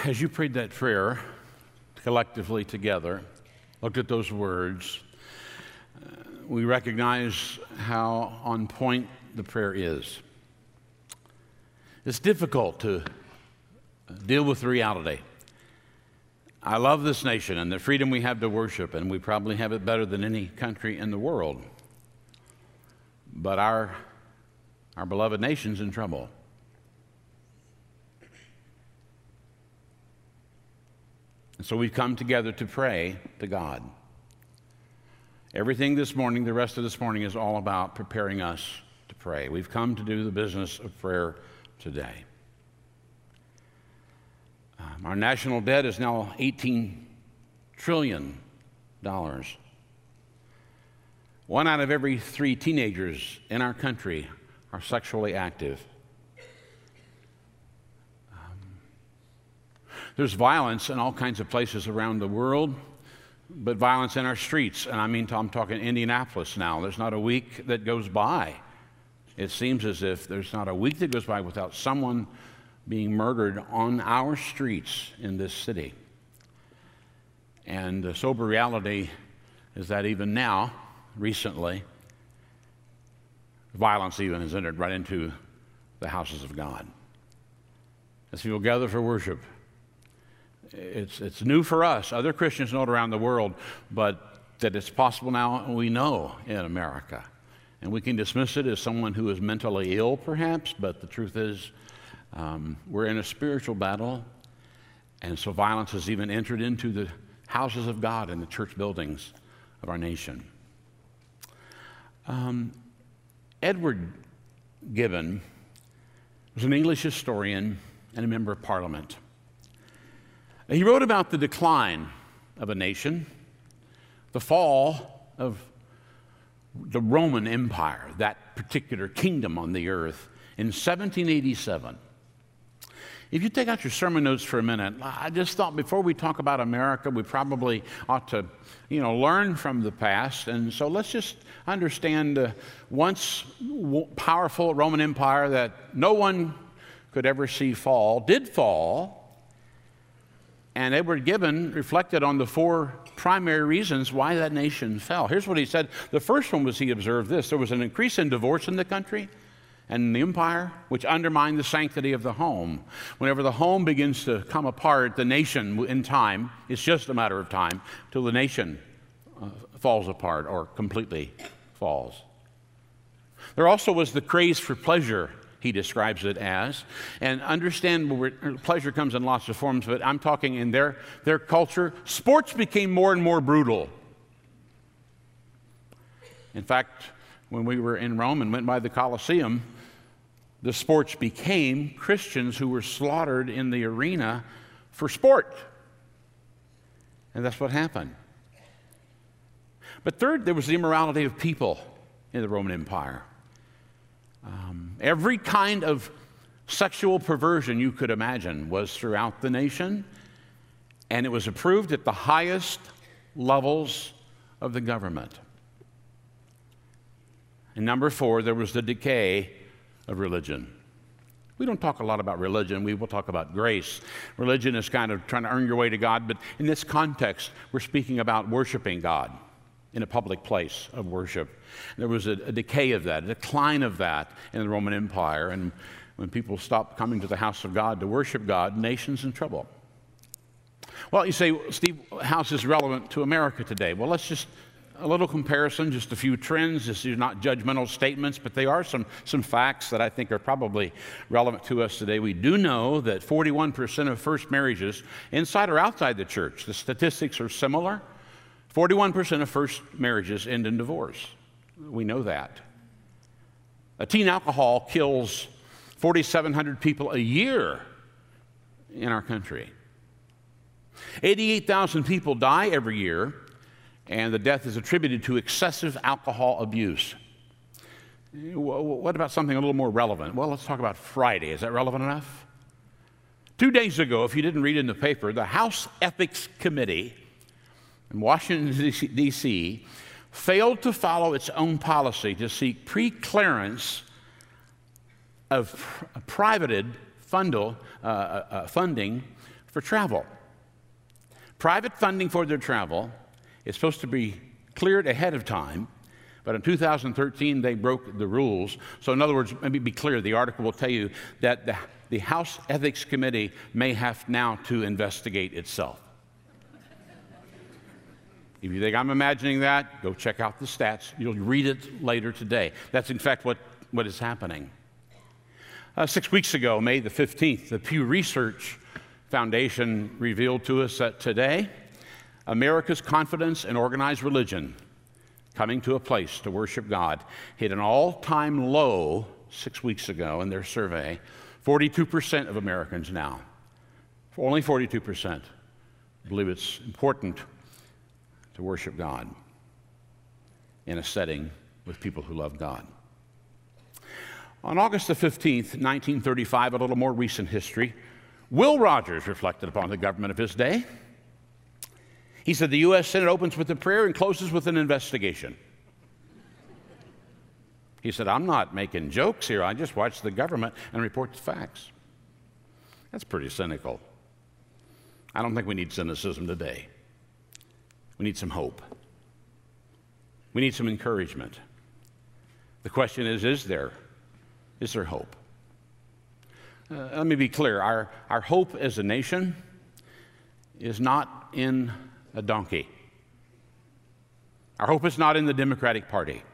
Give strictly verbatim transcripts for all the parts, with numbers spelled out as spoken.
as you prayed that prayer collectively together, looked at those words, uh, we recognize how on point the prayer is. It's difficult to deal with reality. I love this nation and the freedom we have to worship, and we probably have it better than any country in the world. But our, our beloved nation's in trouble. And so we've come together to pray to God. Everything this morning, the rest of this morning, is all about preparing us to pray. We've come to do the business of prayer today. Um, our national debt is now eighteen trillion dollars. One out of every three teenagers in our country are sexually active. There's violence in all kinds of places around the world, but violence in our streets. And I mean, I'm talking Indianapolis now. There's not a week that goes by. It seems as if there's not a week that goes by without someone being murdered on our streets in this city. And the sober reality is that even now, recently, violence even has entered right into the houses of God. As people gather for worship, It's, it's new for us. Other Christians know it around the world, but that it's possible now, we know in America. And we can dismiss it as someone who is mentally ill, perhaps, but the truth is um, we're in a spiritual battle, and so violence has even entered into the houses of God and the church buildings of our nation. Um, Edward Gibbon was an English historian and a member of Parliament. He wrote about the decline of a nation, the fall of the Roman Empire, that particular kingdom on the earth, in seventeen eighty-seven. If you take out your sermon notes for a minute, I just thought before we talk about America, we probably ought to, you know, learn from the past. And so let's just understand the once powerful Roman Empire that no one could ever see fall, did fall. And Edward Gibbon reflected on the four primary reasons why that nation fell. Here's what he said. The first one was he observed this. There was an increase in divorce in the country and in the empire, which undermined the sanctity of the home. Whenever the home begins to come apart, the nation in time, it's just a matter of time, till the nation uh, falls apart or completely falls. There also was the craze for pleasure, he describes it as. And understand, pleasure comes in lots of forms, but I'm talking in their, their culture, sports became more and more brutal. In fact, when we were in Rome and went by the Colosseum, the sports became Christians who were slaughtered in the arena for sport. And that's what happened. But third, there was the immorality of people in the Roman Empire. Um, every kind of sexual perversion you could imagine was throughout the nation, and it was approved at the highest levels of the government. And number four, there was the decay of religion. We don't talk a lot about religion. We will talk about grace. Religion is kind of trying to earn your way to God, but in this context, we're speaking about worshiping God in a public place of worship. There was a, a decay of that, a decline of that in the Roman Empire. And when people stopped coming to the house of God to worship God, nations in trouble. Well, you say, Steve, how is this relevant to America today? Well, let's just, a little comparison, just a few trends. This is not judgmental statements, but they are some, some facts that I think are probably relevant to us today. We do know that forty-one percent of first marriages, inside or outside the church, the statistics are similar. forty-one percent of first marriages end in divorce. We know that. A teen alcohol kills forty-seven hundred people a year in our country. eighty-eight thousand people die every year, and the death is attributed to excessive alcohol abuse. What about something a little more relevant? Well, let's talk about Friday. Is that relevant enough? Two days ago, if you didn't read in the paper, the House Ethics Committee in Washington, D C failed to follow its own policy to seek pre-clearance of privated fundal, uh, uh, funding for travel. Private funding for their travel is supposed to be cleared ahead of time, but in two thousand thirteen they broke the rules. So in other words, let me be clear, the article will tell you that the, the House Ethics Committee may have now to investigate itself. If you think I'm imagining that, go check out the stats. You'll read it later today. That's in fact what, what is happening. Uh, six weeks ago, May the fifteenth, the Pew Research Foundation revealed to us that today, America's confidence in organized religion, coming to a place to worship God, hit an all-time low six weeks ago in their survey. forty-two percent of Americans now, only forty-two percent, believe it's important to worship God in a setting with people who love God. On August the fifteenth, nineteen thirty-five, a little more recent history, Will Rogers reflected upon the government of his day. He said the U S Senate opens with a prayer and closes with an investigation. He said, I'm not making jokes here. I just watch the government and report the facts. That's pretty cynical. I don't think we need cynicism today. We need some hope. We need some encouragement. The question is, is there, is there hope? Uh, let me be clear. Our, our hope as a nation is not in a donkey. Our hope is not in the Democratic Party.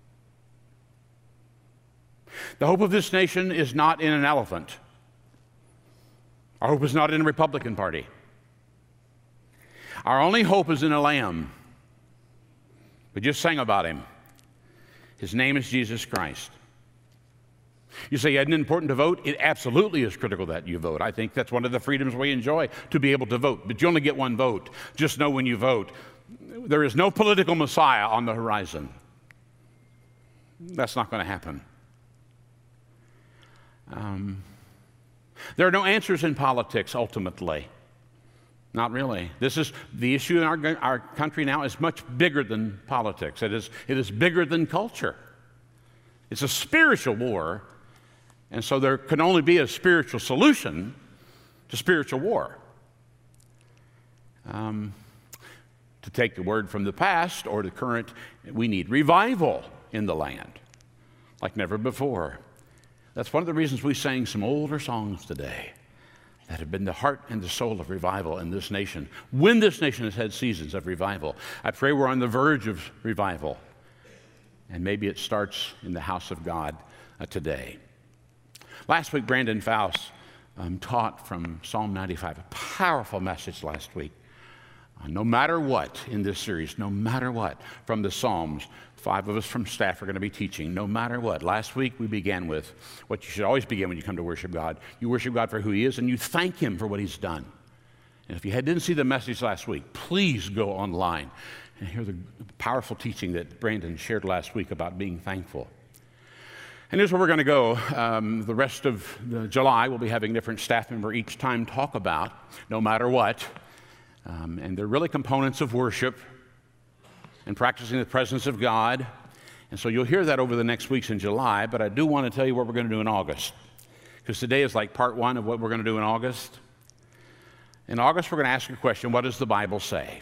The hope of this nation is not in an elephant. Our hope is not in a Republican Party. Our only hope is in a lamb. We just sang about him. His name is Jesus Christ. You say, isn't it important to vote? It absolutely is critical that you vote. I think that's one of the freedoms we enjoy, to be able to vote. But you only get one vote. Just know when you vote, there is no political Messiah on the horizon. That's not going to happen. Um, there are no answers in politics, ultimately. Not really. This is the issue in our, our country now is much bigger than politics. It is, it is bigger than culture. It's a spiritual war, and so there can only be a spiritual solution to spiritual war. Um, to take the word from the past or the current, we need revival in the land like never before. That's one of the reasons we sang some older songs today that have been the heart and the soul of revival in this nation. When this nation has had seasons of revival, I pray we're on the verge of revival. And maybe it starts in the house of God uh, today. Last week, Brandon Faust um, taught from Psalm ninety-five, a powerful message last week. Uh, no matter what in this series, no matter what, from the Psalms, five of us from staff are going to be teaching, no matter what. Last week, we began with what you should always begin when you come to worship God. You worship God for who He is, and you thank Him for what He's done. And if you had, didn't see the message last week, please go online and hear the powerful teaching that Brandon shared last week about being thankful. And here's where we're going to go. Um, the rest of the July, we'll be having different staff member each time talk about no matter what. Um, and they're really components of worship and practicing the presence of God. And so you'll hear that over the next weeks in July, but I do want to tell you what we're going to do in August. Because today is like part one of what we're going to do in August. In August, we're going to ask a question: what does the Bible say?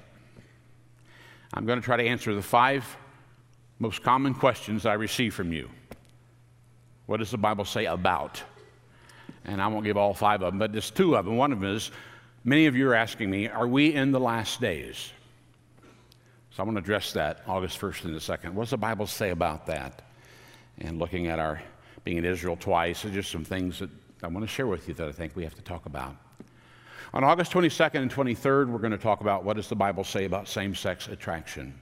I'm going to try to answer the five most common questions I receive from you. What does the Bible say about? And I won't give all five of them, but there's two of them. One of them is, many of you are asking me, are we in the last days? So I want to address that August first and the second. What does the Bible say about that? And looking at our being in Israel twice, there's just some things that I want to share with you that I think we have to talk about. On August twenty-second and twenty-third, we're going to talk about what does the Bible say about same-sex attraction.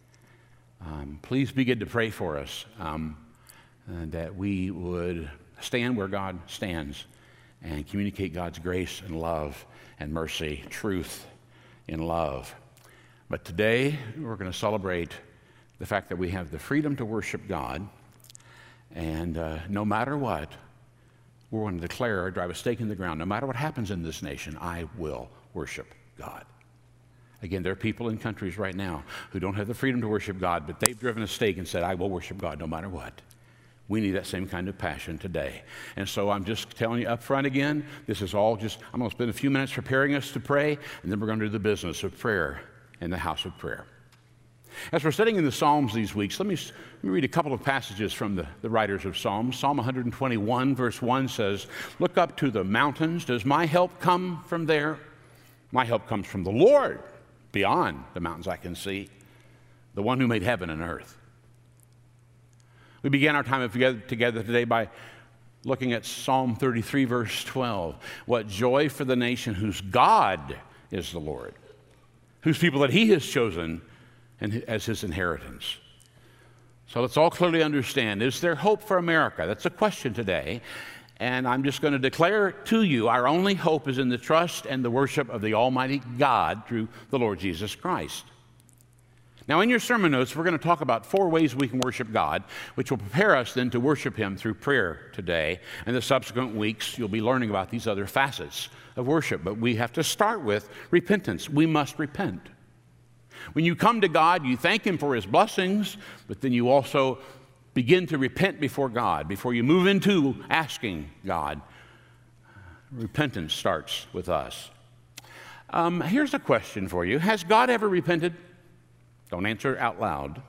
Um, please begin to pray for us um, uh, that we would stand where God stands and communicate God's grace and love and mercy, truth in love. But today, we're going to celebrate the fact that we have the freedom to worship God, and uh, no matter what, we're going to declare or drive a stake in the ground. No matter what happens in this nation, I will worship God. Again, there are people in countries right now who don't have the freedom to worship God, but they've driven a stake and said, I will worship God no matter what. We need that same kind of passion today. And so I'm just telling you up front again, this is all just, I'm going to spend a few minutes preparing us to pray, and then we're going to do the business of prayer in the house of prayer. As we're studying in the Psalms these weeks, let me, let me read a couple of passages from the, the writers of Psalms. Psalm one twenty-one, verse one says, "Look up to the mountains. Does my help come from there? My help comes from the Lord, beyond the mountains I can see, the one who made heaven and earth." We began our time together today by looking at Psalm thirty-three, verse twelve. What joy for the nation whose God is the Lord, whose people that he has chosen and as his inheritance. So let's all clearly understand, is there hope for America? That's a question today. And I'm just going to declare to you, our only hope is in the trust and the worship of the Almighty God through the Lord Jesus Christ. Now, in your sermon notes, we're going to talk about four ways we can worship God, which will prepare us then to worship him through prayer today. And the subsequent weeks, you'll be learning about these other facets of worship. But we have to start with repentance. We must repent. When you come to God, you thank him for his blessings, but then you also begin to repent before God. Before you move into asking God, repentance starts with us. Um, here's a question for you. Has God ever repented? Don't answer out loud.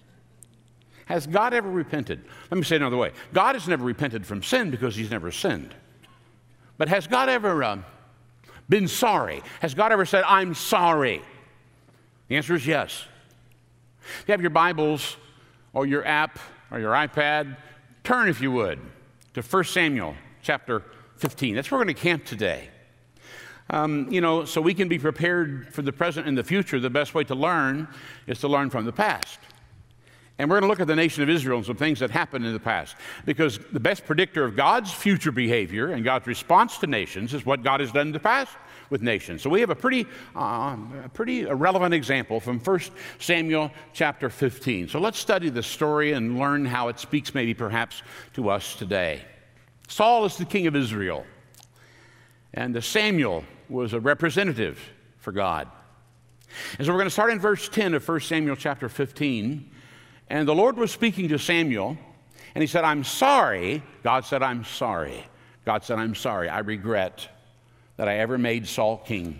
Has God ever repented? Let me say it another way. God has never repented from sin because he's never sinned. But has God ever uh, been sorry? Has God ever said, "I'm sorry"? The answer is yes. If you have your Bibles or your app or your iPad, turn, if you would, to First Samuel chapter fifteen. That's where we're going to camp today. Um, you know, so we can be prepared for the present and the future. The best way to learn is to learn from the past. And we're going to look at the nation of Israel and some things that happened in the past. Because the best predictor of God's future behavior and God's response to nations is what God has done in the past with nations. So we have a pretty, uh, a pretty relevant example from First Samuel chapter fifteen. So let's study the story and learn how it speaks maybe perhaps to us today. Saul is the king of Israel. And Samuel was a representative for God. And so we're going to start in verse ten of First Samuel chapter fifteen. And the Lord was speaking to Samuel, and he said, "I'm sorry." God said, "I'm sorry." God said, "I'm sorry. I regret that I ever made Saul king.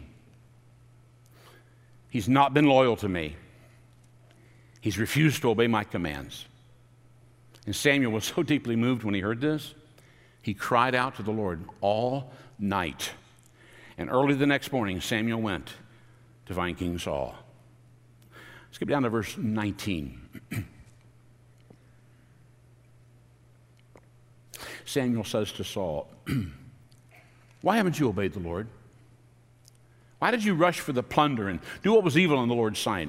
He's not been loyal to me. He's refused to obey my commands." And Samuel was so deeply moved when he heard this, he cried out to the Lord all night. And early the next morning, Samuel went to find King Saul. Skip down to verse nineteen. Samuel says to Saul, "Why haven't you obeyed the Lord? Why did you rush for the plunder and do what was evil in the Lord's sight?"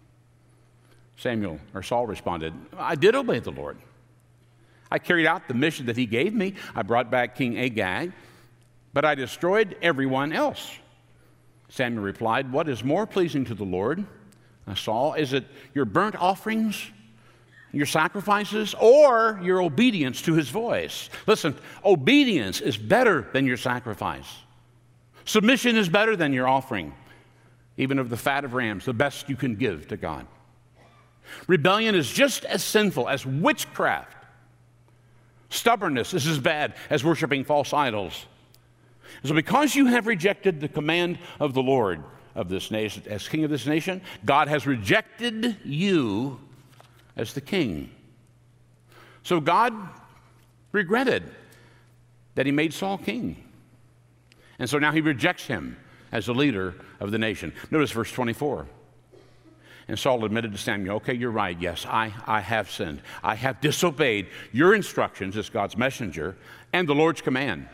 Samuel, or Saul responded, "I did obey the Lord. I carried out the mission that he gave me. I brought back King Agag, but I destroyed everyone else." Samuel replied, "What is more pleasing to the Lord, uh, Saul? Is it your burnt offerings, your sacrifices, or your obedience to his voice?" Listen, obedience is better than your sacrifice. Submission is better than your offering, even of the fat of rams, the best you can give to God. Rebellion is just as sinful as witchcraft. Stubbornness is as bad as worshiping false idols. So because you have rejected the command of the Lord of this nation, as king of this nation, God has rejected you as the king. So God regretted that he made Saul king. And so now he rejects him as the leader of the nation. Notice verse twenty-four. And Saul admitted to Samuel, "Okay, you're right. Yes, I, I have sinned. I have disobeyed your instructions as God's messenger and the Lord's command.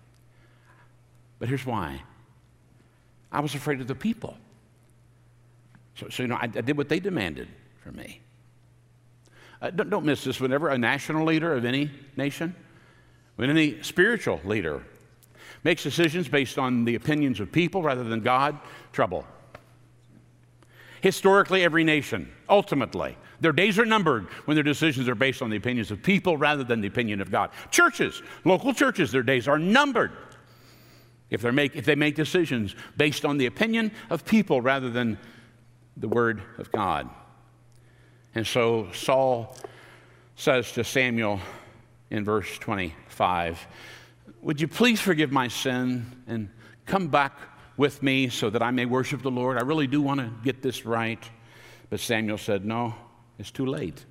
But here's why. I was afraid of the people. So, so you know, I, I did what they demanded from me." Uh, don't, don't miss this. Whenever a national leader of any nation, when any spiritual leader makes decisions based on the opinions of people rather than God, trouble. Historically, every nation, ultimately, their days are numbered when their decisions are based on the opinions of people rather than the opinion of God. Churches, local churches, their days are numbered if, they make, if they make decisions based on the opinion of people rather than the word of God. And so Saul says to Samuel, in verse twenty-five, would you please forgive my sin and come back with me so that I may worship the Lord? I really do want to get this right. But Samuel said, no, it's too late.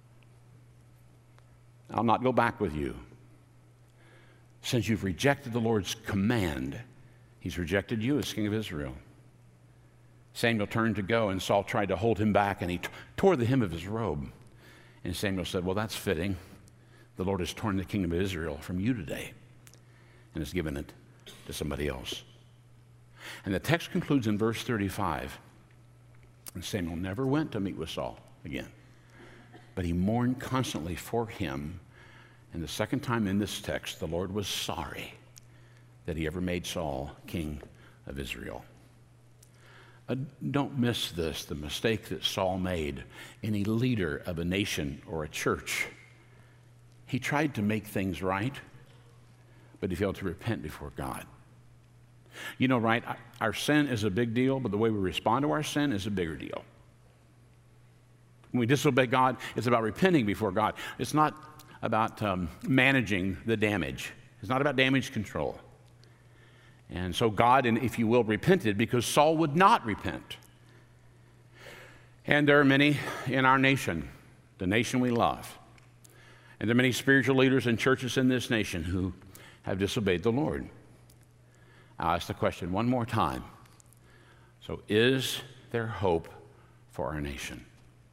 I'll not go back with you. Since you've rejected the Lord's command, he's rejected you as king of Israel. Samuel turned to go, and Saul tried to hold him back, and he t- tore the hem of his robe. And Samuel said, well, that's fitting. The Lord has torn the kingdom of Israel from you today and has given it to somebody else. And the text concludes in verse thirty-five. And Samuel never went to meet with Saul again, but he mourned constantly for him. And the second time in this text, the Lord was sorry that he ever made Saul king of Israel. Uh, don't miss this, the mistake that Saul made. Any leader of a nation or a church, he tried to make things right, but he failed to repent before God. You know, right, our sin is a big deal, but the way we respond to our sin is a bigger deal. When we disobey God, it's about repenting before God. It's not about um, managing the damage. It's not about damage control. And so God, and if you will, repented because Saul would not repent. And there are many in our nation, the nation we love. And there are many spiritual leaders and churches in this nation who have disobeyed the Lord. I'll ask the question one more time. So is there hope for our nation?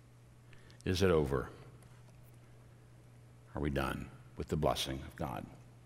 Is it over? Are we done with the blessing of God?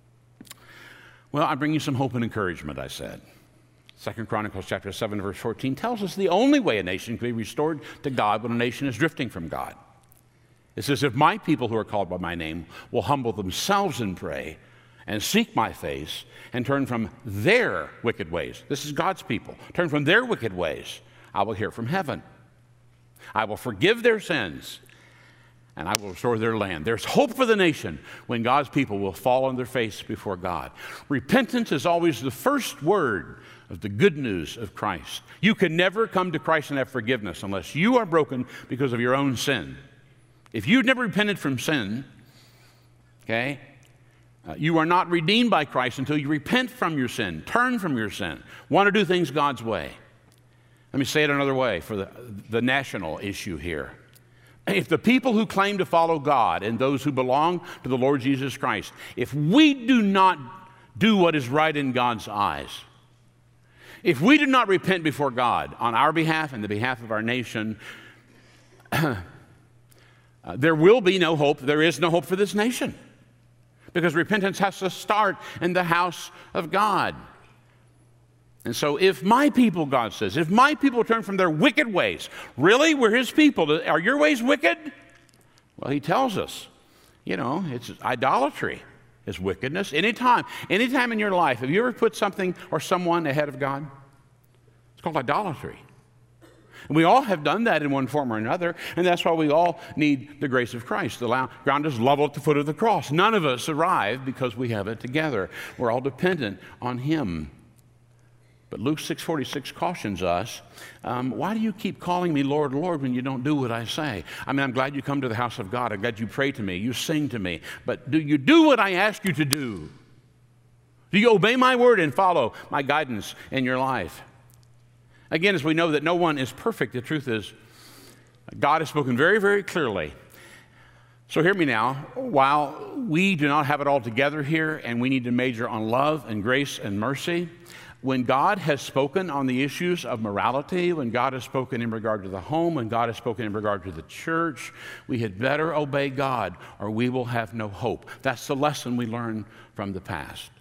Well, I bring you some hope and encouragement, I said. Second Chronicles chapter seven, verse fourteen tells us the only way a nation can be restored to God when a nation is drifting from God. It says, if my people who are called by my name will humble themselves and pray and seek my face and turn from their wicked ways. This is God's people. Turn from their wicked ways. I will hear from heaven. I will forgive their sins, and I will restore their land. There's hope for the nation when God's people will fall on their face before God. Repentance is always the first word of the good news of Christ. You can never come to Christ and have forgiveness unless you are broken because of your own sin. If you've never repented from sin, okay, uh, you are not redeemed by Christ until you repent from your sin, turn from your sin, want to do things God's way. Let me say it another way for the, the national issue here. If the people who claim to follow God and those who belong to the Lord Jesus Christ, if we do not do what is right in God's eyes, if we do not repent before God on our behalf and the behalf of our nation, uh, there will be no hope. There is no hope for this nation because repentance has to start in the house of God. And so if my people, God says, if my people turn from their wicked ways, really, we're his people. Are your ways wicked? Well, he tells us, you know, it's idolatry is wickedness. Anytime, anytime in your life, have you ever put something or someone ahead of God? It's called idolatry. And we all have done that in one form or another, and that's why we all need the grace of Christ. The ground is level at the foot of the cross. None of us arrive because we have it together. We're all dependent on him. But Luke six forty-six cautions us, um, why do you keep calling me Lord, Lord, when you don't do what I say? I mean, I'm glad you come to the house of God. I'm glad you pray to me. You sing to me. But do you do what I ask you to do? Do you obey my word and follow my guidance in your life? Again, as we know that no one is perfect, the truth is God has spoken very, very clearly. So hear me now. While we do not have it all together here and we need to major on love and grace and mercy, when God has spoken on the issues of morality, when God has spoken in regard to the home, when God has spoken in regard to the church, we had better obey God or we will have no hope. That's the lesson we learn from the past.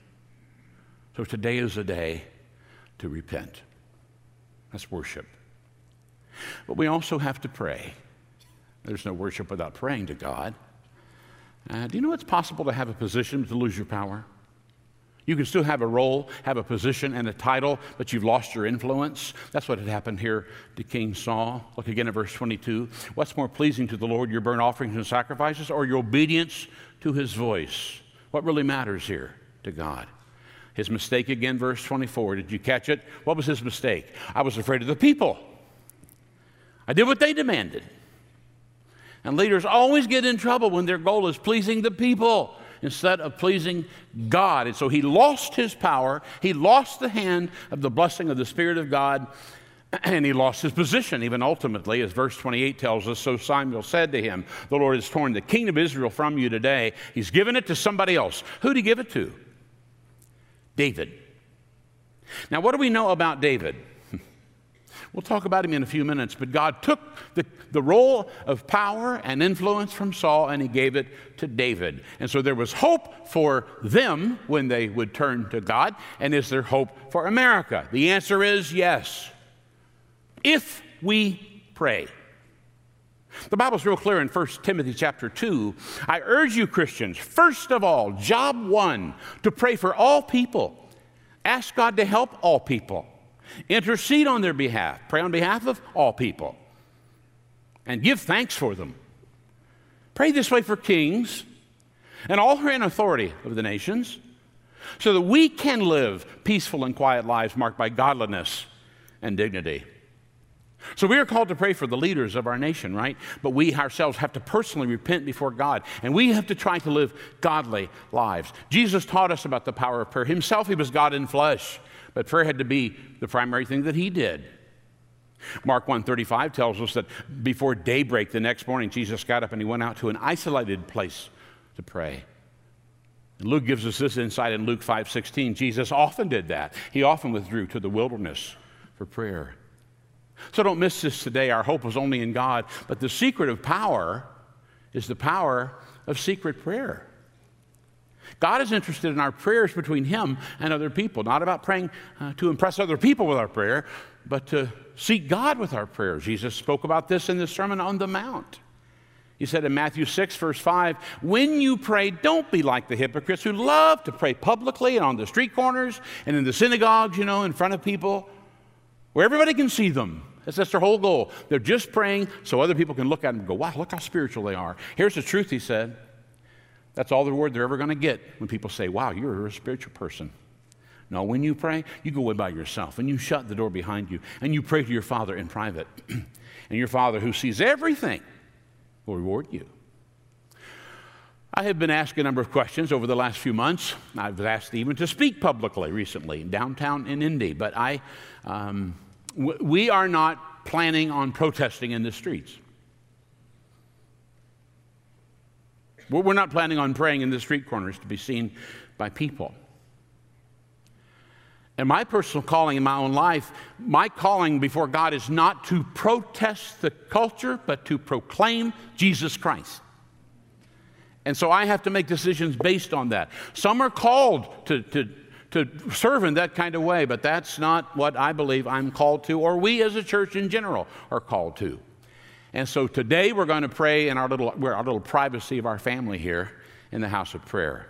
So today is a day to repent. That's worship. But we also have to pray. There's no worship without praying to God. Uh, do you know it's possible to have a position to lose your power? You can still have a role, have a position and a title, but you've lost your influence. That's what had happened here to King Saul. Look again at verse twenty-two. What's more pleasing to the Lord, your burnt offerings and sacrifices, or your obedience to his voice? What really matters here to God? His mistake again, verse twenty-four. Did you catch it? What was his mistake? I was afraid of the people. I did what they demanded. And leaders always get in trouble when their goal is pleasing the people instead of pleasing God. And so he lost his power. He lost the hand of the blessing of the Spirit of God. And he lost his position, even ultimately, as verse twenty-eight tells us. So Samuel said to him, the Lord has torn the kingdom of Israel from you today. He's given it to somebody else. Who did he give it to? David. Now, what do we know about David? We'll talk about him in a few minutes, but God took the, the role of power and influence from Saul and he gave it to David. And so there was hope for them when they would turn to God. And is there hope for America? The answer is yes, if we pray. The Bible's real clear in First Timothy chapter two. I urge you, Christians, first of all, job one, to pray for all people. Ask God to help all people. Intercede on their behalf. Pray on behalf of all people. And give thanks for them. Pray this way for kings and all who are in authority of the nations, so that we can live peaceful and quiet lives marked by godliness and dignity. So we are called to pray for the leaders of our nation, right? But we ourselves have to personally repent before God, and we have to try to live godly lives. Jesus taught us about the power of prayer. Himself, he was God in flesh, but prayer had to be the primary thing that he did. Mark one thirty-five tells us that before daybreak the next morning, Jesus got up and he went out to an isolated place to pray. And Luke gives us this insight in Luke five sixteen. Jesus often did that. He often withdrew to the wilderness for prayer. So don't miss this today. Our hope was only in God. But the secret of power is the power of secret prayer. God is interested in our prayers between him and other people. Not about praying uh, to impress other people with our prayer, but to seek God with our prayers. Jesus spoke about this in the Sermon on the Mount. He said in Matthew six, verse five, when you pray, don't be like the hypocrites who love to pray publicly and on the street corners and in the synagogues, you know, in front of people, where everybody can see them. That's, that's their whole goal. They're just praying so other people can look at them and go, wow, look how spiritual they are. Here's the truth, he said. That's all the reward they're ever going to get when people say, wow, you're a spiritual person. No, when you pray, you go away by yourself and you shut the door behind you and you pray to your Father in private. And your Father who sees everything will reward you. I have been asked a number of questions over the last few months. I was asked even to speak publicly recently downtown in Indy, but I, um, w- we are not planning on protesting in the streets. We're not planning on praying in the street corners to be seen by people. And my personal calling in my own life, my calling before God is not to protest the culture, but to proclaim Jesus Christ. And so I have to make decisions based on that. Some are called to, to, to serve in that kind of way, but that's not what I believe I'm called to, or we as a church in general are called to. And so today we're going to pray in our little, our little privacy of our family here in the house of prayer.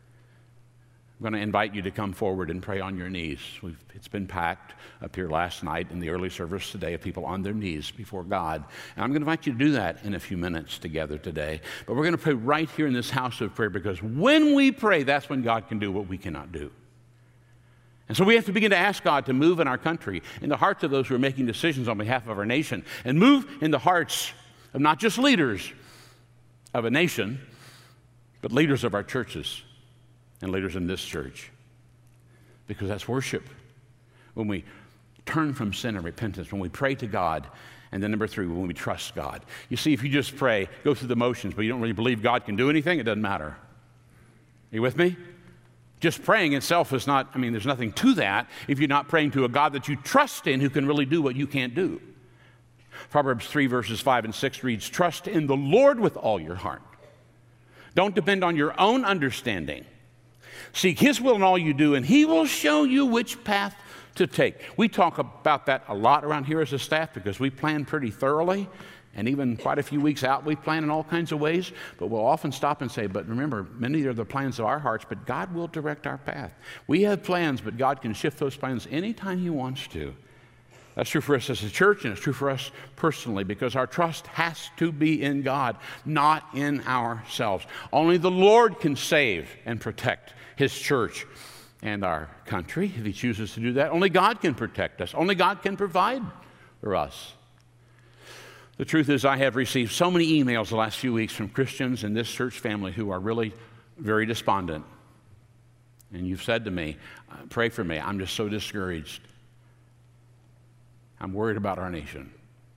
I'm going to invite you to come forward and pray on your knees. We've, it's been packed up here last night in the early service today of people on their knees before God. And I'm going to invite you to do that in a few minutes together today. But we're going to pray right here in this house of prayer, because when we pray, that's when God can do what we cannot do. And so we have to begin to ask God to move in our country, in the hearts of those who are making decisions on behalf of our nation, and move in the hearts of not just leaders of a nation, but leaders of our churches and leaders in this church. Because that's worship. When we turn from sin and repentance, when we pray to God, and then number three, when we trust God. You see, if you just pray, go through the motions, but you don't really believe God can do anything, it doesn't matter. Are you with me? Just praying itself is not, I mean, there's nothing to that if you're not praying to a God that you trust in who can really do what you can't do. Proverbs three, verses five and six reads, trust in the Lord with all your heart. Don't depend on your own understanding. Seek his will in all you do, and he will show you which path to take. We talk about that a lot around here as a staff because we plan pretty thoroughly. And even quite a few weeks out, we plan in all kinds of ways, but we'll often stop and say, but remember, many are the plans of our hearts, but God will direct our path. We have plans, but God can shift those plans anytime he wants to. That's true for us as a church, and it's true for us personally, because our trust has to be in God, not in ourselves. Only the Lord can save and protect his church and our country, if he chooses to do that. Only God can protect us. Only God can provide for us. The truth is, I have received so many emails the last few weeks from Christians in this church family who are really very despondent. And you've said to me, pray for me. I'm just so discouraged. I'm worried about our nation.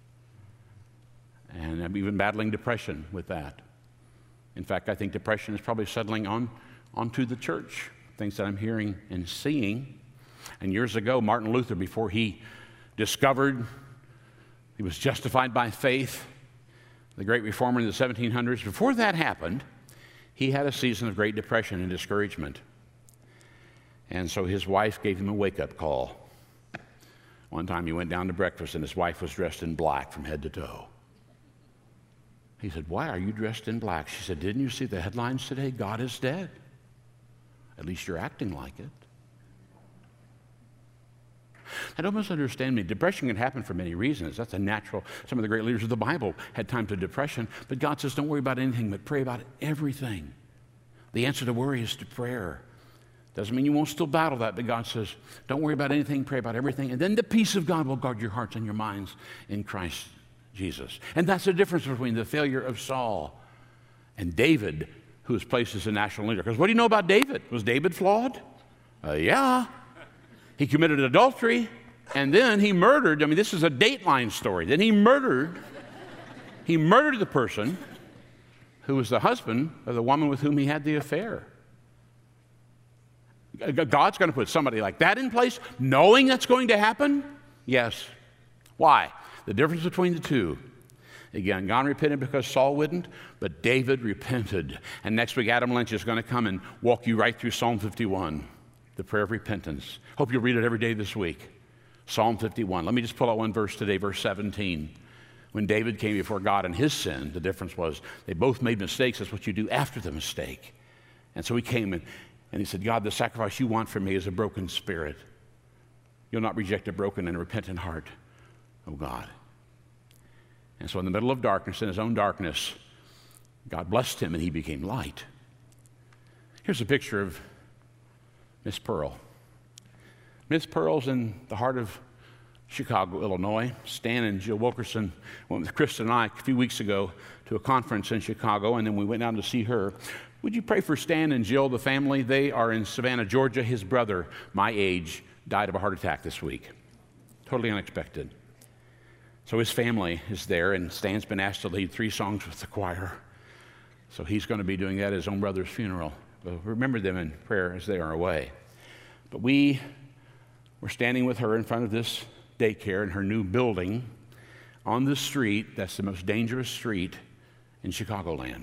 And I'm even battling depression with that. In fact, I think depression is probably settling on onto the church, things that I'm hearing and seeing. And years ago, Martin Luther, before he discovered he was justified by faith, the great reformer in the seventeen hundreds, before that happened, he had a season of great depression and discouragement. And so his wife gave him a wake-up call. One time he went down to breakfast and his wife was dressed in black from head to toe. He said, "Why are you dressed in black?" She said, "Didn't you see the headlines today? God is dead. At least you're acting like it." Now, don't misunderstand me. Depression can happen for many reasons. That's a natural. Some of the great leaders of the Bible had times of depression, but God says, don't worry about anything, but pray about everything. The answer to worry is to prayer. Doesn't mean you won't still battle that, but God says, don't worry about anything, pray about everything, and then the peace of God will guard your hearts and your minds in Christ Jesus. And that's the difference between the failure of Saul and David, who was placed as a national leader. Because what do you know about David? Was David flawed? Uh, yeah. He committed adultery, and then he murdered. I mean, this is a Dateline story. Then he murdered, he murdered the person who was the husband of the woman with whom he had the affair. God's going to put somebody like that in place, knowing that's going to happen? Yes. Why? The difference between the two. Again, God repented because Saul wouldn't, but David repented. And next week, Adam Lynch is going to come and walk you right through Psalm fifty-one, the prayer of repentance. Hope you'll read it every day this week. Psalm fifty-one. Let me just pull out one verse today, verse seventeen. When David came before God in his sin, the difference was they both made mistakes. That's what you do after the mistake. And so he came and, and he said, God, the sacrifice you want from me is a broken spirit. You'll not reject a broken and a repentant heart, oh God. And so in the middle of darkness, in his own darkness, God blessed him and he became light. Here's a picture of Miss Pearl. Miss Pearl's in the heart of Chicago, Illinois. Stan and Jill Wilkerson went with Krista and I a few weeks ago to a conference in Chicago, and then we went down to see her. Would you pray for Stan and Jill, the family? They are in Savannah, Georgia. His brother, my age, died of a heart attack this week. Totally unexpected. So his family is there, and Stan's been asked to lead three songs with the choir. So he's going to be doing that at his own brother's funeral. We'll remember them in prayer as they are away. But we were standing with her in front of this daycare in her new building on the street that's the most dangerous street in Chicagoland.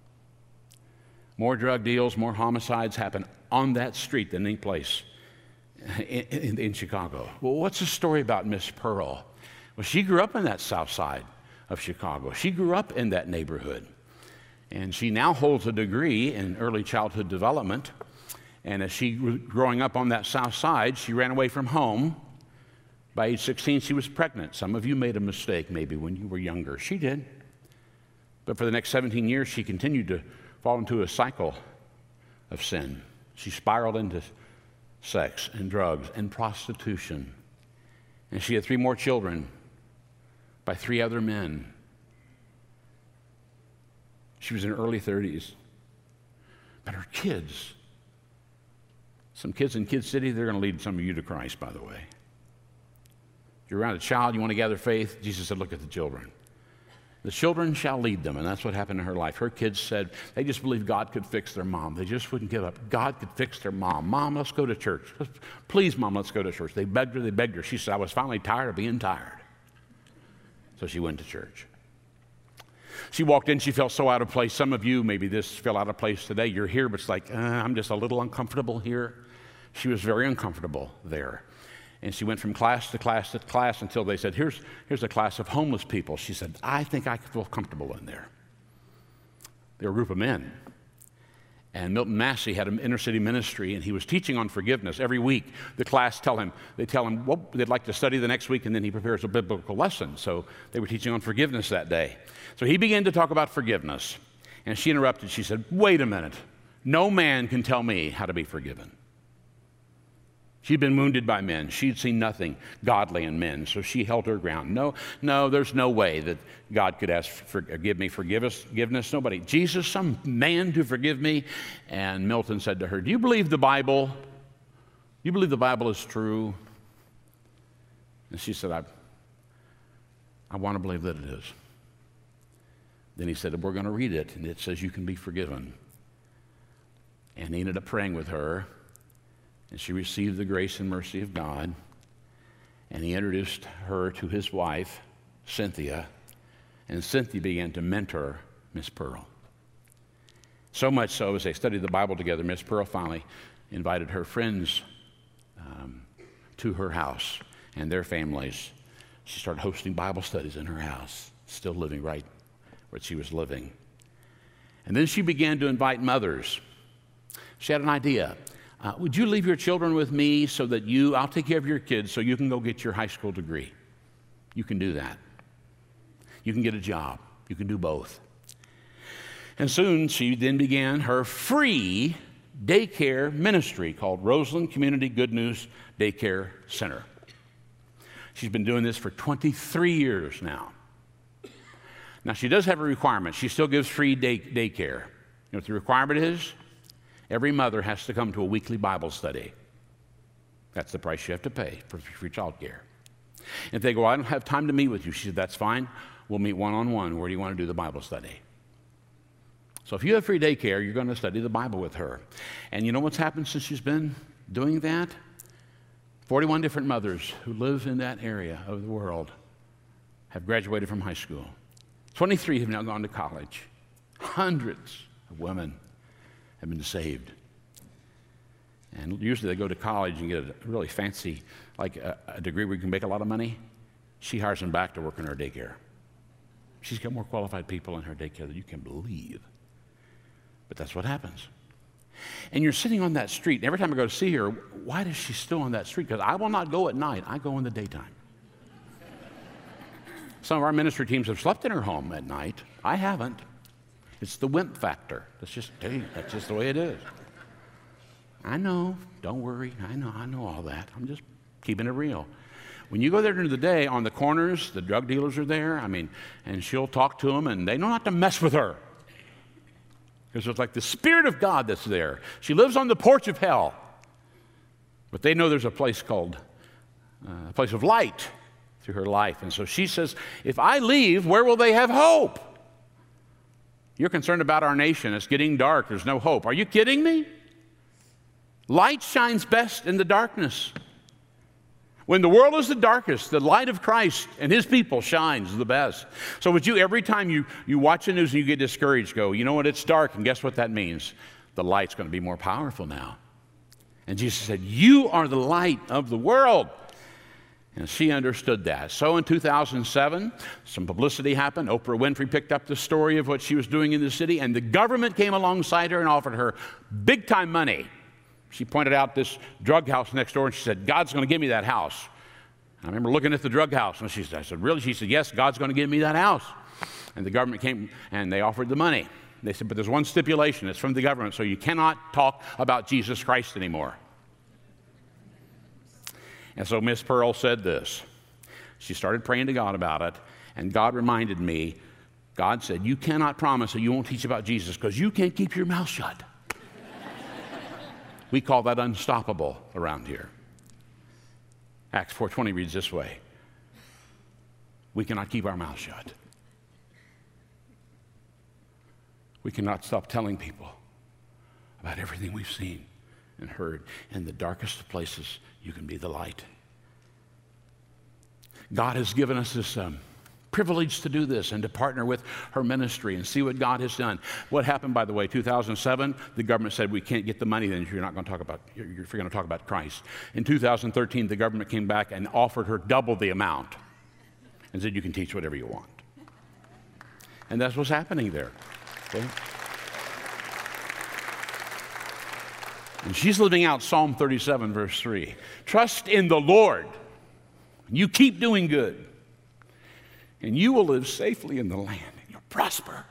More drug deals, more homicides happen on that street than any place in, in, in Chicago. Well, what's the story about Miss Pearl? Well, she grew up in that south side of Chicago. She grew up in that neighborhood. And she now holds a degree in early childhood development. And as she was growing up on that south side, she ran away from home. By age sixteen, she was pregnant. Some of you made a mistake maybe when you were younger. She did. But for the next seventeen years, she continued to fall into a cycle of sin. She spiraled into sex and drugs and prostitution. And she had three more children by three other men. She was in her early thirties. But her kids, some kids in Kid City, they're going to lead some of you to Christ, by the way. If you're around a child, you want to gather faith, Jesus said, look at the children. The children shall lead them, and that's what happened in her life. Her kids said they just believed God could fix their mom. They just wouldn't give up. God could fix their mom. Mom, let's go to church. Please, Mom, let's go to church. They begged her, they begged her. She said, I was finally tired of being tired. So she went to church. She walked in, she felt so out of place. Some of you, maybe this felt out of place today. You're here, but it's like, uh, I'm just a little uncomfortable here. She was very uncomfortable there. And she went from class to class to class until they said, here's, here's a class of homeless people. She said, I think I could feel comfortable in there. They were a group of men. And Milton Massey had an inner city ministry, and he was teaching on forgiveness every week. The class tell him, they tell him what they'd like to study the next week, and then he prepares a biblical lesson. So they were teaching on forgiveness that day. So he began to talk about forgiveness. And she interrupted. She said, wait a minute. No man can tell me how to be forgiven. She'd been wounded by men. She'd seen nothing godly in men, so she held her ground. No, no, there's no way that God could ask, for, give me forgiveness. Nobody. Jesus, some man to forgive me? And Milton said to her, do you believe the Bible? Do you believe the Bible is true? And she said, I, I want to believe that it is. Then he said, we're going to read it, and it says you can be forgiven. And he ended up praying with her, and she received the grace and mercy of God, and he introduced her to his wife, Cynthia, and Cynthia began to mentor Miss Pearl. So much so, as they studied the Bible together, Miss Pearl finally invited her friends um, to her house and their families. She started hosting Bible studies in her house, still living right where she was living. And then she began to invite mothers. She had an idea. Uh, would you leave your children with me so that you, I'll take care of your kids so you can go get your high school degree? You can do that. You can get a job. You can do both. And soon she then began her free daycare ministry called Roseland Community Good News Daycare Center. She's been doing this for twenty-three years now. Now, she does have a requirement. She still gives free day, daycare. You know what the requirement is? Every mother has to come to a weekly Bible study. That's the price you have to pay for free child care. If they go, I don't have time to meet with you, she said, that's fine. We'll meet one-on-one. Where do you want to do the Bible study? So if you have free daycare, you're going to study the Bible with her. And you know what's happened since she's been doing that? forty-one different mothers who live in that area of the world have graduated from high school. twenty-three have now gone to college. Hundreds of women have been saved. And usually they go to college and get a really fancy, like a, a degree where you can make a lot of money. She hires them back to work in her daycare. She's got more qualified people in her daycare than you can believe. But that's what happens. And you're sitting on that street, and every time I go to see her, why is she still on that street? Because I will not go at night. I go in the daytime. Some of our ministry teams have slept in her home at night. I haven't. It's the wimp factor. That's just, hey, that's just the way it is. I know. Don't worry. I know. I know all that. I'm just keeping it real. When you go there during the day, on the corners, the drug dealers are there. I mean, and she'll talk to them, and they know not to mess with her. Because it's like the Spirit of God that's there. She lives on the porch of hell. But they know there's a place called, uh, a place of light through her life. And so she says, if I leave, where will they have hope? You're concerned about our nation. It's getting dark. There's no hope. Are you kidding me? Light shines best in the darkness. When the world is the darkest, the light of Christ and his people shines the best. So would you, every time you, you watch the news and you get discouraged, go, you know what, it's dark, and guess what that means? The light's going to be more powerful now. And Jesus said, you are the light of the world. And she understood that. So in two thousand seven, some publicity happened. Oprah Winfrey picked up the story of what she was doing in the city, and the government came alongside her and offered her big-time money. She pointed out this drug house next door, and she said, God's going to give me that house. And I remember looking at the drug house, and she said, I said, really? She said, yes, God's going to give me that house. And the government came, and they offered the money. They said, but there's one stipulation. It's from the government, so you cannot talk about Jesus Christ anymore. And so Miss Pearl said this. She started praying to God about it, and God reminded me, God said, you cannot promise that you won't teach about Jesus because you can't keep your mouth shut. We call that unstoppable around here. Acts four twenty reads this way. We cannot keep our mouth shut. We cannot stop telling people about everything we've seen and heard. In the darkest of places, you can be the light. God has given us this um, privilege to do this and to partner with her ministry and see what God has done. What happened, by the way, two thousand seven, the government said we can't get the money then if you're not going to talk about, you're, you're going to talk about Christ. In two thousand thirteen, the government came back and offered her double the amount and said you can teach whatever you want. And that's what's happening there. Okay? And she's living out Psalm thirty-seven, verse three. Trust in the Lord. You keep doing good, and you will live safely in the land, and you'll prosper.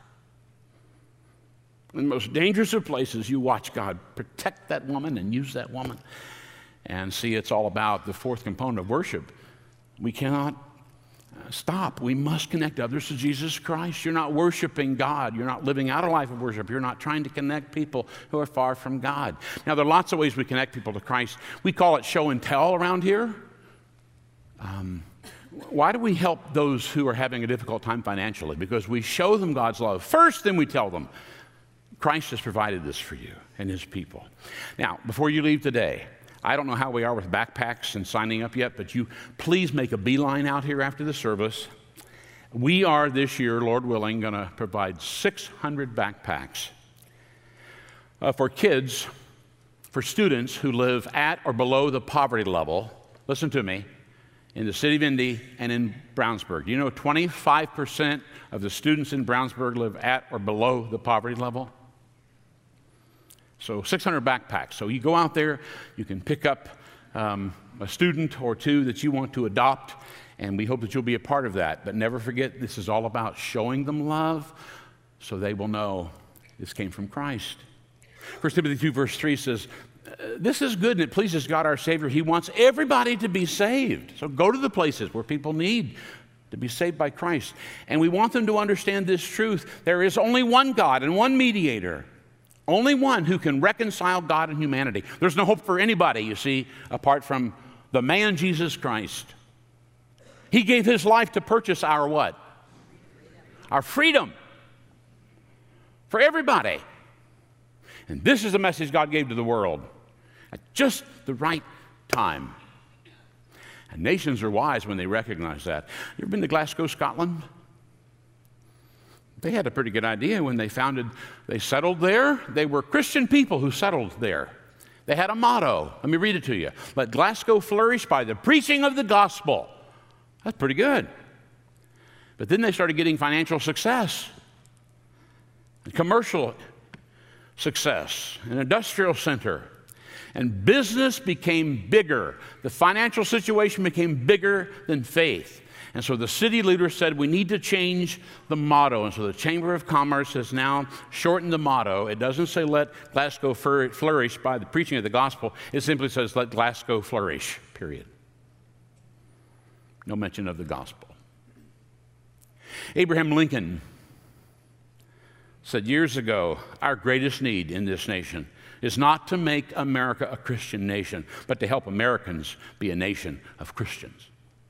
In the most dangerous of places, you watch God protect that woman and use that woman. and see it's all about the fourth component of worship, we cannot stop. We must connect others to Jesus Christ. You're not worshiping God. You're not living out a life of worship. You're not trying to connect people who are far from God. Now, there are lots of ways we connect people to Christ. We call it show and tell around here. Um, why do we help those who are having a difficult time financially? Because we show them God's love first, then we tell them, Christ has provided this for you and his people. Now, before you leave today, I don't know how we are with backpacks and signing up yet, but you please make a beeline out here after the service. We are this year, Lord willing, going to provide six hundred backpacks uh, for kids, for students who live at or below the poverty level. Listen to me. In the city of Indy and in Brownsburg. You know, twenty-five percent of the students in Brownsburg live at or below the poverty level. So six hundred backpacks. So you go out there, you can pick up um, a student or two that you want to adopt, and we hope that you'll be a part of that. But never forget, this is all about showing them love so they will know this came from Christ. First Timothy two verse three says, this is good and it pleases God our Savior. He wants everybody to be saved. So go to the places where people need to be saved by Christ. And we want them to understand this truth. There is only one God and one mediator. Only one who can reconcile God and humanity. There's no hope for anybody, you see, apart from the man Jesus Christ. He gave his life to purchase our what? Our freedom. For everybody. And this is the message God gave to the world at just the right time. And nations are wise when they recognize that. You ever been to Glasgow, Scotland? They had a pretty good idea when they founded, they settled there. They were Christian people who settled there. They had a motto. Let me read it to you. Let Glasgow flourish by the preaching of the gospel. That's pretty good. But then they started getting financial success, and commercial success, an industrial center. And business became bigger. The financial situation became bigger than faith. And so the city leaders said, we need to change the motto. And so the Chamber of Commerce has now shortened the motto. It doesn't say, let Glasgow flourish by the preaching of the gospel. It simply says, let Glasgow flourish, period. No mention of the gospel. Abraham Lincoln said years ago, our greatest need in this nation is not to make America a Christian nation, but to help Americans be a nation of Christians.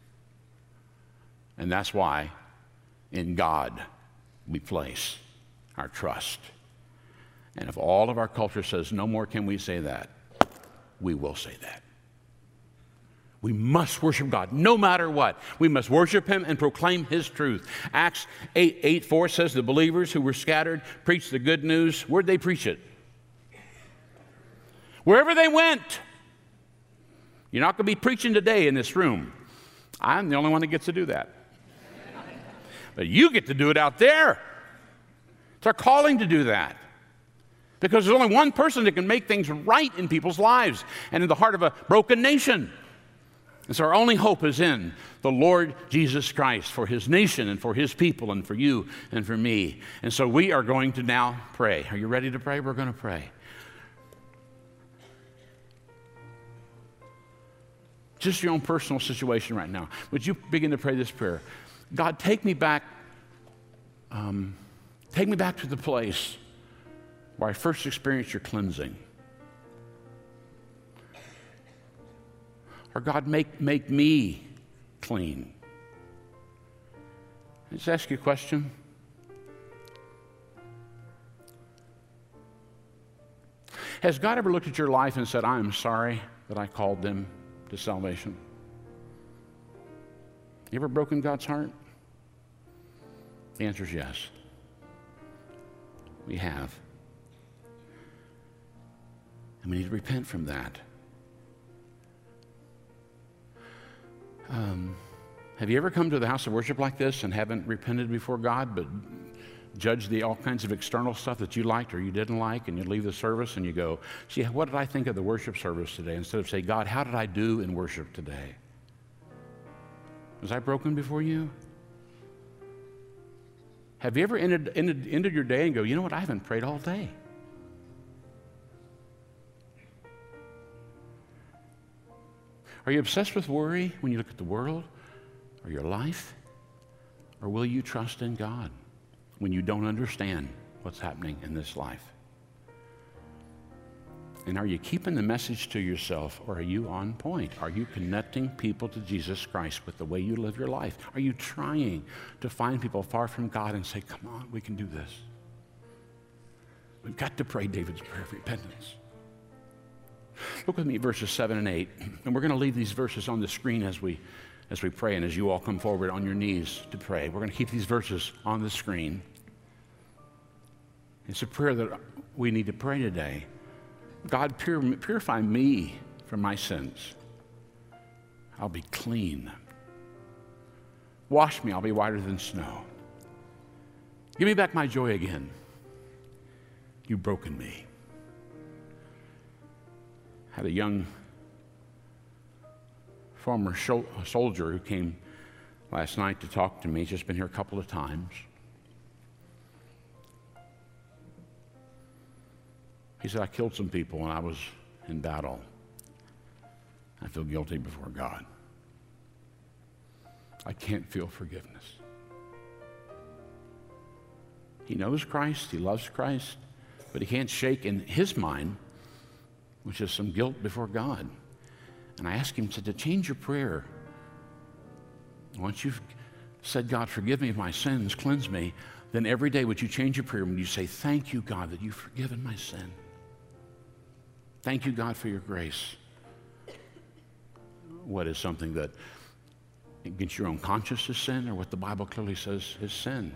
And that's why in God we place our trust. And if all of our culture says, no more can we say that, we will say that. We must worship God no matter what. We must worship him and proclaim his truth. Acts eight, eight, four says the believers who were scattered preached the good news. Where'd they preach it? Wherever they went. You're not going to be preaching today in this room. I'm the only one that gets to do that. But you get to do it out there. It's our calling to do that. Because there's only one person that can make things right in people's lives and in the heart of a broken nation. And so our only hope is in the Lord Jesus Christ for his nation and for his people and for you and for me. And so we are going to now pray. Are you ready to pray? We're going to pray. Just your own personal situation right now. Would you begin to pray this prayer? God, take me back, um, take me back to the place where I first experienced your cleansing. Or God, make, make me clean. Can I just ask you a question? Has God ever looked at your life and said, I am sorry that I called them to salvation? You ever broken God's heart? The answer is yes. We have. And we need to repent from that. Um, have you ever come to the house of worship like this and haven't repented before God, but judged the all kinds of external stuff that you liked or you didn't like, and you leave the service and you go, see, what did I think of the worship service today? Instead of say, God, how did I do in worship today? Was I broken before you? Have you ever ended, ended, ended your day and go, you know what, I haven't prayed all day. Are you obsessed with worry when you look at the world or your life? Or will you trust in God when you don't understand what's happening in this life? And are you keeping the message to yourself, or are you on point? Are you connecting people to Jesus Christ with the way you live your life? Are you trying to find people far from God and say, come on, we can do this? We've got to pray David's prayer of repentance. Look with me at verses seven and eight. And we're going to leave these verses on the screen as we, as we pray, and as you all come forward on your knees to pray. We're going to keep these verses on the screen. It's a prayer that we need to pray today. God, pur- purify me from my sins. I'll be clean. Wash me, I'll be whiter than snow. Give me back my joy again. You've broken me. Had a young former sho- soldier who came last night to talk to me. He's just been here a couple of times. He said, I killed some people when I was in battle. I feel guilty before God. I can't feel forgiveness. He knows Christ, he loves Christ, but he can't shake in his mind, which is some guilt before God. And I asked him to, to change your prayer. Once you've said, God, forgive me of my sins, cleanse me, then every day would you change your prayer when you say, thank you, God, that you've forgiven my sin. Thank you, God, for your grace. What is something that against your own conscience is sin, or what the Bible clearly says is sin?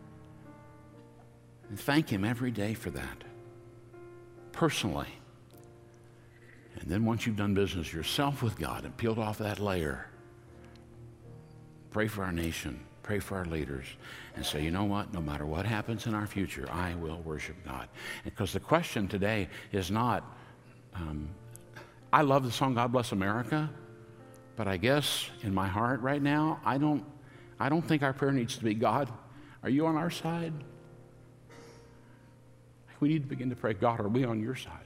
And thank him every day for that, personally. And then once you've done business yourself with God and peeled off that layer, pray for our nation, pray for our leaders, and say, you know what, no matter what happens in our future, I will worship God. Because the question today is not, Um, I love the song God Bless America, but I guess in my heart right now, I don't, I don't think our prayer needs to be, God, are you on our side? We need to begin to pray, God, are we on your side?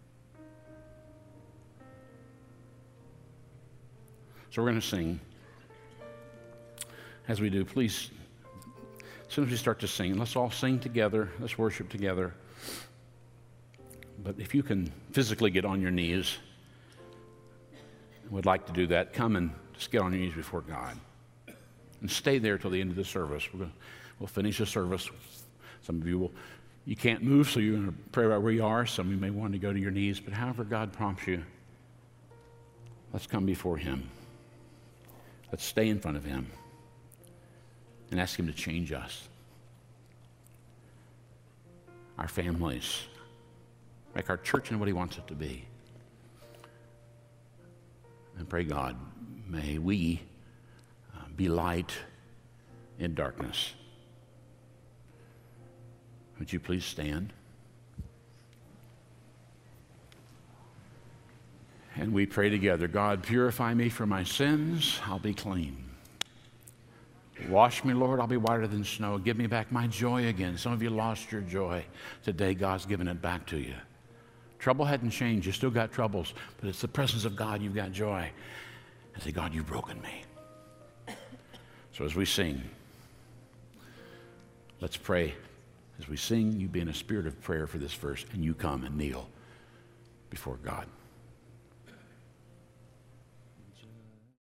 So we're going to sing. As we do, please, as soon as we start to sing, let's all sing together, let's worship together. But if you can physically get on your knees and would like to do that, come and just get on your knees before God. And stay there till the end of the service. We're gonna, we'll finish the service. Some of you will, you can't move, so you're going to pray about where you are. Some of you may want to go to your knees, but however God prompts you, let's come before him. Let's stay in front of him and ask him to change us, our families, make our church into what he wants it to be. And pray, God, may we uh, be light in darkness. Would you please stand? And we pray together, God, purify me from my sins, I'll be clean. Wash me, Lord, I'll be whiter than snow. Give me back my joy again. Some of you lost your joy. Today, God's given it back to you. Trouble hadn't changed. You still got troubles, but it's the presence of God. You've got joy. And say, God, you've broken me. So as we sing, let's pray. As we sing, you be in a spirit of prayer for this verse, and you come and kneel before God.